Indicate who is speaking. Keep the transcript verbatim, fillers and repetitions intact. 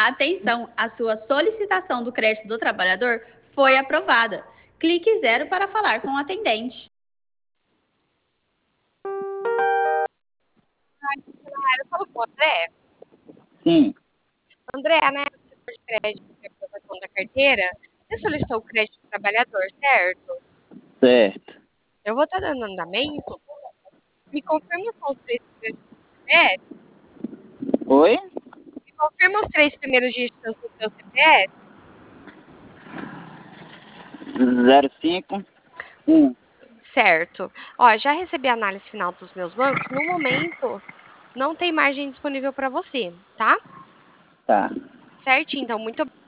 Speaker 1: Atenção, a sua solicitação do crédito do trabalhador foi aprovada. Clique zero para falar com o atendente.
Speaker 2: Eu falo com o André.
Speaker 3: Sim.
Speaker 2: André, né? Setor de crédito e aprovação da carteira, você solicitou o crédito do trabalhador, certo?
Speaker 3: Certo.
Speaker 2: Eu vou estar dando andamento. Me confirma só os três primeiros dias do C P F?
Speaker 3: Oi?
Speaker 2: Me confirma os três primeiros dígitos do seu C P F?
Speaker 3: zero cinco um.
Speaker 2: Certo. Ó, já recebi a análise final dos meus bancos. No momento, não tem margem disponível para você, tá?
Speaker 3: Tá.
Speaker 2: Certo? Então, muito